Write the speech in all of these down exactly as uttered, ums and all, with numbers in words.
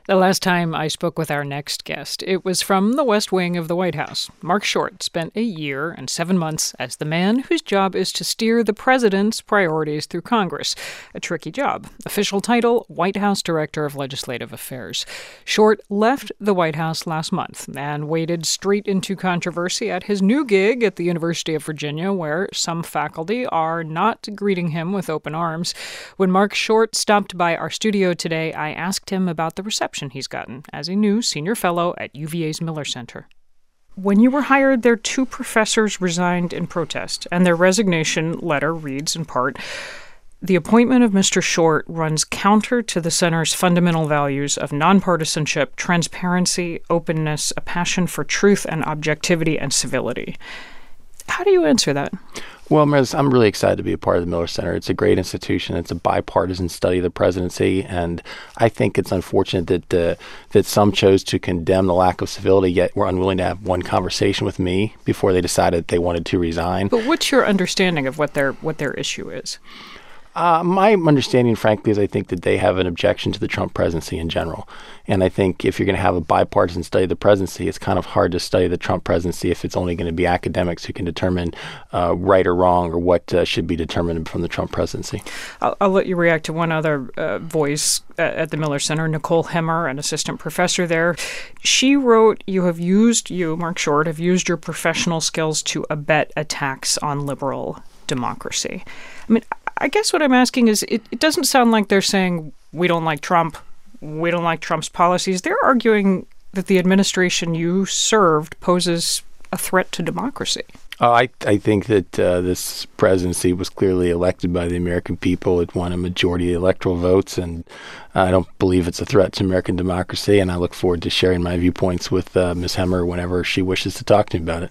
The last time I spoke with our next guest, it was from the West Wing of the White House. Mark Short spent a year and seven months as the man whose job is to steer the president's priorities through Congress. A tricky job. Official title, White House Director of Legislative Affairs. Short left the White House last month and waded straight into controversy at his new gig at the University of Virginia, where some faculty are not greeting him with open arms. When Mark Short stopped by our studio today, I asked him about the reception he's gotten as a new senior fellow at U V A's Miller Center. When you were hired, their two professors resigned in protest, and their resignation letter reads in part, "The appointment of Mister Short runs counter to the center's fundamental values of nonpartisanship, transparency, openness, a passion for truth and objectivity and civility." How do you answer that? Well, Miz, I'm really excited to be a part of the Miller Center. It's a great institution. It's a bipartisan study of the presidency, and I think it's unfortunate that uh, that some chose to condemn the lack of civility, yet were unwilling to have one conversation with me before they decided they wanted to resign. But what's your understanding of what their what their issue is? Uh, my understanding, frankly, is I think that they have an objection to the Trump presidency in general. And I think if you're going to have a bipartisan study of the presidency, it's kind of hard to study the Trump presidency if it's only going to be academics who can determine uh, right or wrong or what uh, should be determined from the Trump presidency. I'll, I'll let you react to one other uh, voice at the Miller Center, Nicole Hemmer, an assistant professor there. She wrote, you have used, you, Mark Short, have used your professional skills to abet attacks on liberal democracy. I mean, I guess what I'm asking is, it, it doesn't sound like they're saying we don't like Trump, we don't like Trump's policies. They're arguing that the administration you served poses a threat to democracy. Uh, I, I think that uh, this presidency was clearly elected by the American people. It won a majority of electoral votes, and I don't believe it's a threat to American democracy, and I look forward to sharing my viewpoints with uh, Miz Hemmer whenever she wishes to talk to me about it.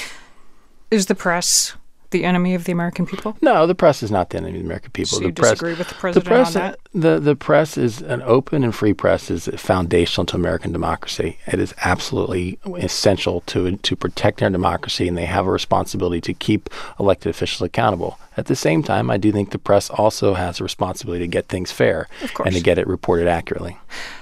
Is the press the enemy of the American people? No, the press is not the enemy of the American people. So you the press, disagree with the president the press, on that? The, the press is an open and free press is foundational to American democracy. It is absolutely essential to to protect our democracy, and they have a responsibility to keep elected officials accountable. At the same time, I do think the press also has a responsibility to get things fair and to get it reported accurately.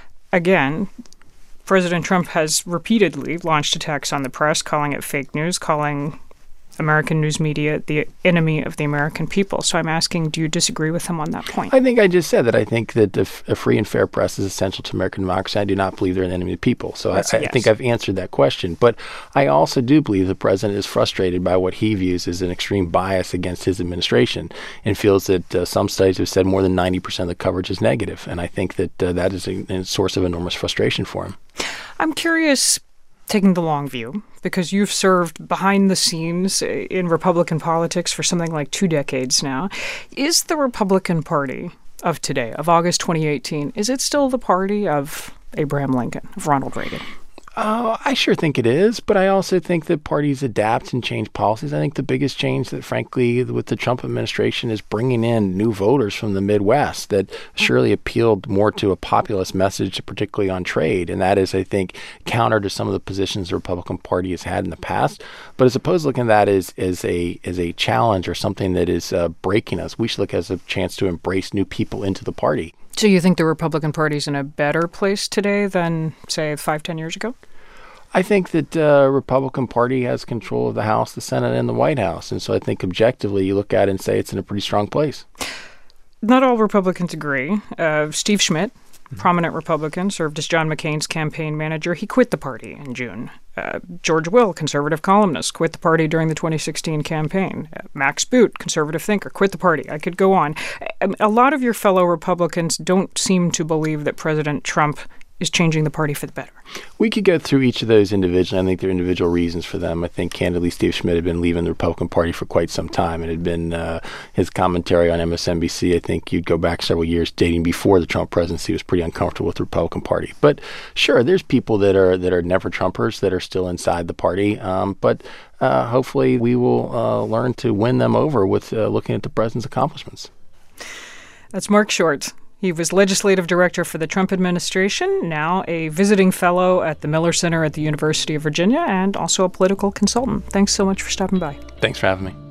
Again, President Trump has repeatedly launched attacks on the press, calling it fake news, calling American news media the enemy of the American people. So I'm asking, do you disagree with him on that point? I think I just said that I think that a, f- a free and fair press is essential to American democracy. I do not believe they're an enemy of the people. So I, yes. I think I've answered that question. But I also do believe the president is frustrated by what he views as an extreme bias against his administration and feels that uh, some studies have said more than ninety percent of the coverage is negative. And I think that uh, that is a, a source of enormous frustration for him. I'm curious, taking the long view, because you've served behind the scenes in Republican politics for something like two decades now. Is the Republican Party of today, of August twenty eighteen, is it still the party of Abraham Lincoln, of Ronald Reagan? Uh, I sure think it is, but I also think that parties adapt and change policies. I think the biggest change that, frankly, with the Trump administration is bringing in new voters from the Midwest that surely appealed more to a populist message, particularly on trade. And that is, I think, counter to some of the positions the Republican Party has had in the past. But as opposed to looking at that as, as, a, as a challenge or something that is uh, breaking us, we should look as a chance to embrace new people into the party. So you think the Republican Party's in a better place today than, say, five, ten years ago? I think that the uh, Republican Party has control of the House, the Senate, and the White House. And so I think objectively you look at it and say it's in a pretty strong place. Not all Republicans agree. Uh, Steve Schmidt, mm-hmm. prominent Republican, served as John McCain's campaign manager. He quit the party in June. Uh, George Will, conservative columnist, quit the party during the twenty sixteen campaign. Uh, Max Boot, conservative thinker, quit the party. I could go on. A, a lot of your fellow Republicans don't seem to believe that President Trump is changing the party for the better. We could go through each of those individually. I think there are individual reasons for them. I think, candidly, Steve Schmidt had been leaving the Republican Party for quite some time. It had been uh, his commentary on M S N B C. I think you'd go back several years dating before the Trump presidency was pretty uncomfortable with the Republican Party. But sure, there's people that are that are never Trumpers that are still inside the party. Um, but uh, hopefully we will uh, learn to win them over with uh, looking at the president's accomplishments. That's Mark Short. He was legislative director for the Trump administration, now a visiting fellow at the Miller Center at the University of Virginia, and also a political consultant. Thanks so much for stopping by. Thanks for having me.